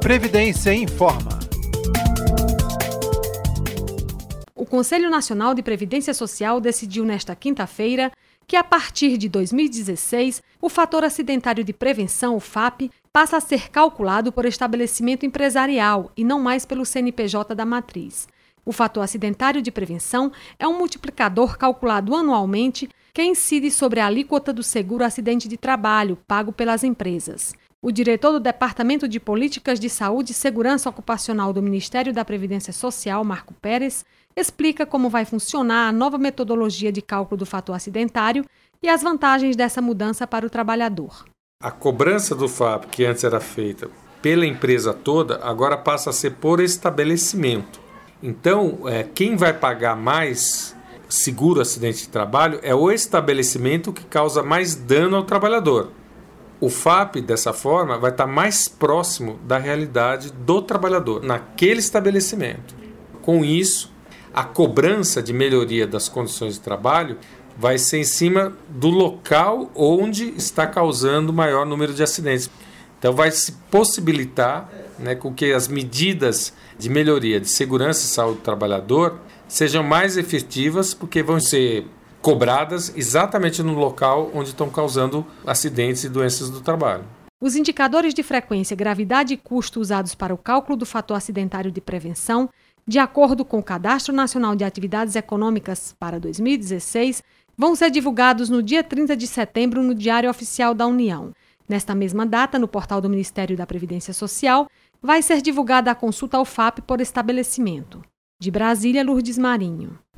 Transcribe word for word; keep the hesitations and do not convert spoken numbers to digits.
Previdência Informa. O Conselho Nacional de Previdência Social decidiu nesta quinta-feira que, a partir de dois mil e dezesseis, o fator acidentário de prevenção, o F A P, passa a ser calculado por estabelecimento empresarial e não mais pelo C N P J da matriz. O fator acidentário de prevenção é um multiplicador calculado anualmente que incide sobre a alíquota do seguro acidente de trabalho pago pelas empresas. O diretor do Departamento de Políticas de Saúde e Segurança Ocupacional do Ministério da Previdência Social, Marco Pérez, explica como vai funcionar a nova metodologia de cálculo do fator acidentário e as vantagens dessa mudança para o trabalhador. A cobrança do F A P, que antes era feita pela empresa toda, agora passa a ser por estabelecimento. Então, é, quem vai pagar mais seguro acidente de trabalho é o estabelecimento que causa mais dano ao trabalhador. O F A P, dessa forma, vai estar mais próximo da realidade do trabalhador, naquele estabelecimento. Com isso, a cobrança de melhoria das condições de trabalho vai ser em cima do local onde está causando o maior número de acidentes. Então, vai se possibilitar, né, com que as medidas de melhoria de segurança e saúde do trabalhador sejam mais efetivas, porque vão ser cobradas exatamente no local onde estão causando acidentes e doenças do trabalho. Os indicadores de frequência, gravidade e custo usados para o cálculo do fator acidentário de prevenção, de acordo com o Cadastro Nacional de Atividades Econômicas para dois mil e dezesseis, vão ser divulgados no dia trinta de setembro no Diário Oficial da União. Nesta mesma data, no portal do Ministério da Previdência Social, vai ser divulgada a consulta ao F A P por estabelecimento. De Brasília, Lourdes Marinho.